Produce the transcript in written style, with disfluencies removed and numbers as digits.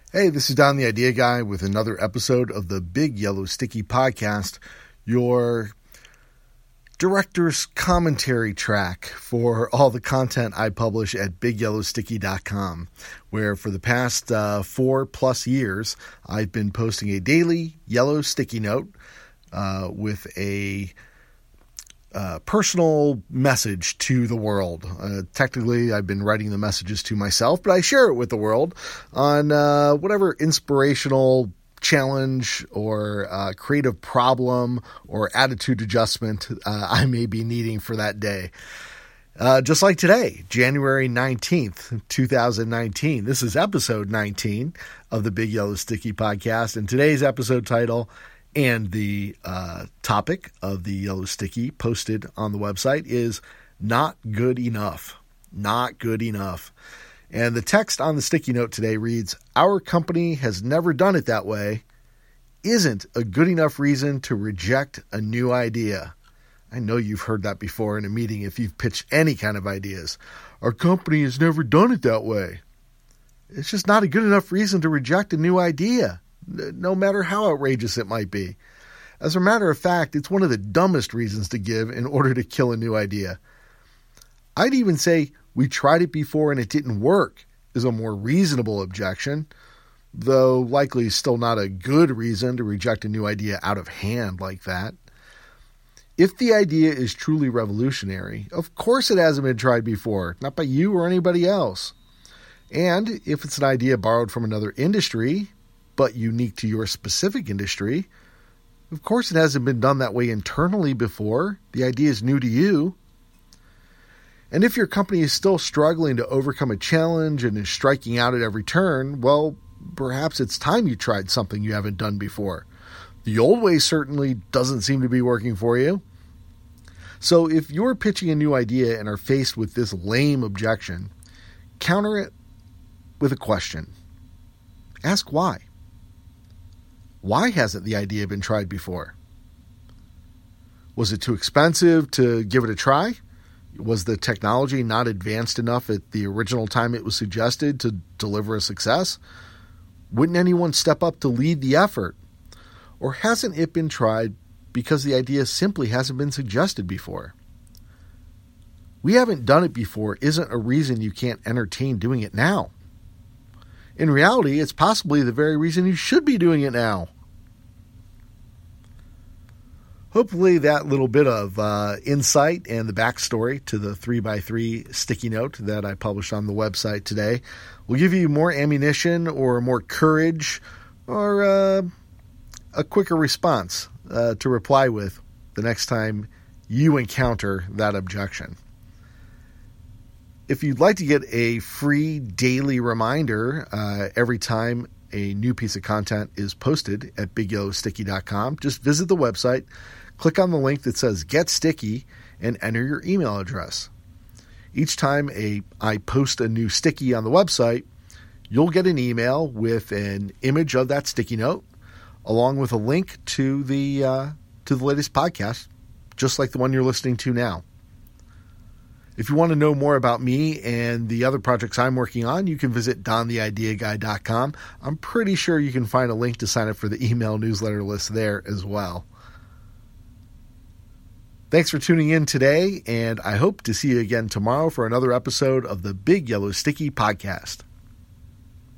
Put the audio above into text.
Hey, this is Don the Idea Guy with another episode of the Big Yellow Sticky Podcast, your director's commentary track for all the content I publish at BigYellowSticky.com, where for the past 4+ years, I've been posting a daily yellow sticky note with a personal message to the world. Technically, I've been writing the messages to myself, but I share it with the world on whatever inspirational challenge or creative problem or attitude adjustment I may be needing for that day. Just like today, January 19th, 2019. This is episode 19 of the Big Yellow Sticky Podcast, and today's episode title and the topic of the Yellow Sticky posted on the website is Not Good Enough. Not good enough. And the text on the sticky note today reads, "Our company has never done it that way. Isn't a good enough reason to reject a new idea." I know you've heard that before in a meeting if you've pitched any kind of ideas. Our company has never done it that way. It's just not a good enough reason to reject a new idea, no matter how outrageous it might be. As a matter of fact, it's one of the dumbest reasons to give in order to kill a new idea. I'd even say we tried it before and it didn't work is a more reasonable objection, though likely still not a good reason to reject a new idea out of hand like that. If the idea is truly revolutionary, of course it hasn't been tried before, not by you or anybody else. And if it's an idea borrowed from another industry, but unique to your specific industry, of course it hasn't been done that way internally before. The idea is new to you. And if your company is still struggling to overcome a challenge and is striking out at every turn, well, perhaps it's time you tried something you haven't done before. The old way certainly doesn't seem to be working for you. So if you're pitching a new idea and are faced with this lame objection, counter it with a question. Ask why. Why hasn't the idea been tried before? Was it too expensive to give it a try? Was the technology not advanced enough at the original time it was suggested to deliver a success? Wouldn't anyone step up to lead the effort? Or hasn't it been tried because the idea simply hasn't been suggested before? We haven't done it before isn't a reason you can't entertain doing it now. In reality, it's possibly the very reason you should be doing it now. Hopefully that little bit of insight and the backstory to the 3x3 sticky note that I published on the website today will give you more ammunition or more courage or a quicker response to reply with the next time you encounter that objection. If you'd like to get a free daily reminder every time a new piece of content is posted at BigYellowSticky.com, just visit the website, click on the link that says Get Sticky, and enter your email address. Each time I post a new sticky on the website, you'll get an email with an image of that sticky note, along with a link to the latest podcast, just like the one you're listening to now. If you want to know more about me and the other projects I'm working on, you can visit dontheideaguy.com. I'm pretty sure you can find a link to sign up for the email newsletter list there as well. Thanks for tuning in today, and I hope to see you again tomorrow for another episode of the Big Yellow Sticky Podcast.